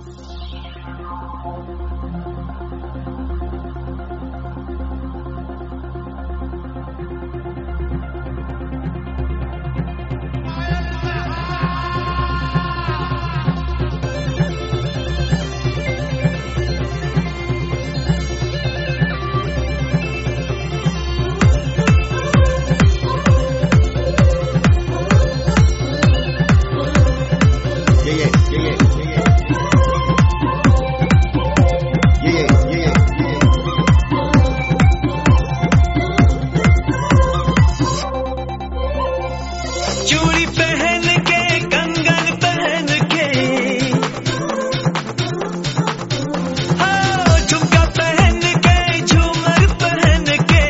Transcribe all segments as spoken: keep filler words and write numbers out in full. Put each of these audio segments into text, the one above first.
चूड़ी पहन के कंगन पहन के हाँ झुमका पहन के झूमर पहन के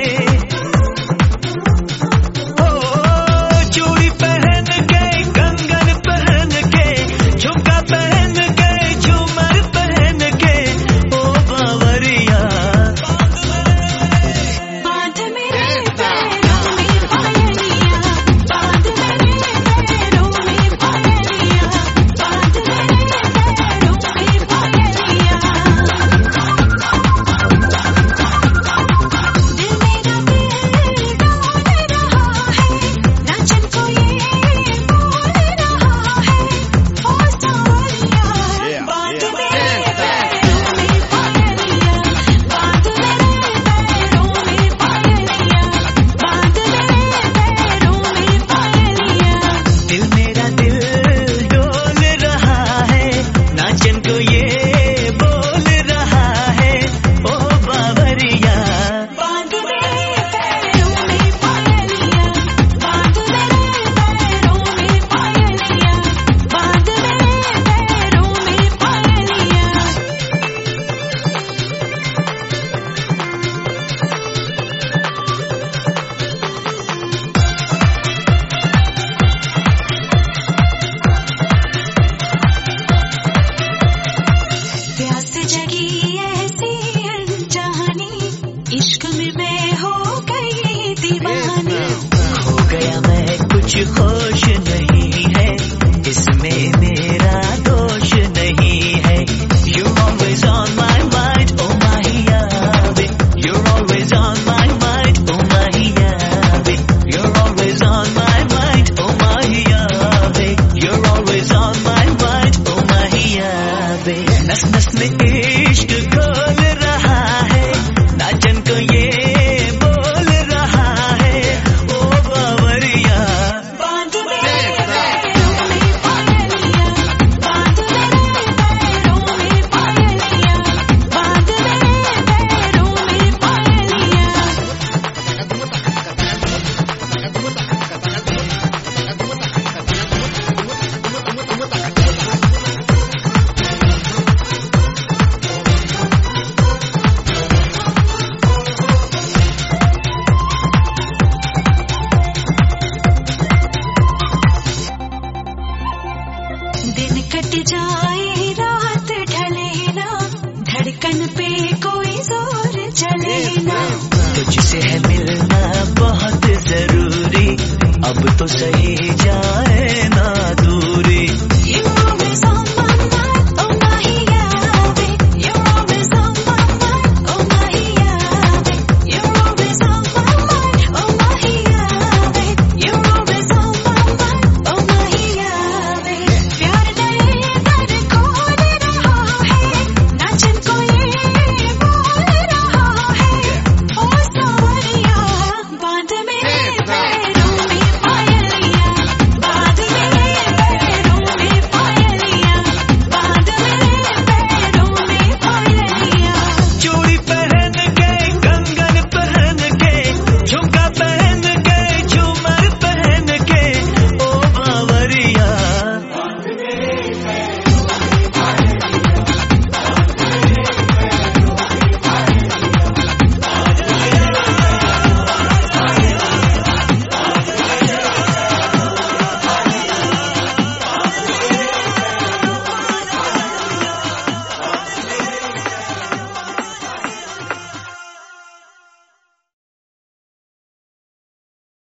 ओ चूड़ी पहन के कंगन पहन के झुमका पहन के झूमर पहन के ओ बावरिया बांध मेरे पैरों में पायलिया बांध मेरे पैरों में पायलिया बांध मेरे दिल मेरा दिल डोल रहा है नाचन को ये बोल रहा है ओ बावरिया बांध मेरे पैरों में पायलिया बांध मेरे पैरों में पायलिया बांध मेरे पैरों में पायलिया प्यास जगी ऐसी अनजानी इश्क में मैं हो गई दीवानी हो गया मैं कुछ होश नहीं है इसमें मेरा दोष नहीं है You're always on my mind oh my baby You're always on my mind oh my baby You're always on my mind oh my baby You're always on my mind oh my baby नस नस में इश्क खोल रहा है नाचन को ये बोल रहा है ओ बावरिया बांध मेरे पैरों में पायलिया बांध मेरे पैरों में पायलिया बांध मेरे पैरों में पायलिया दिन कट जाए रात ढले ना धड़कन पे कोई जोर चले ना तुझसे है मिलना बहुत जरूरी अब तो सही जाए ना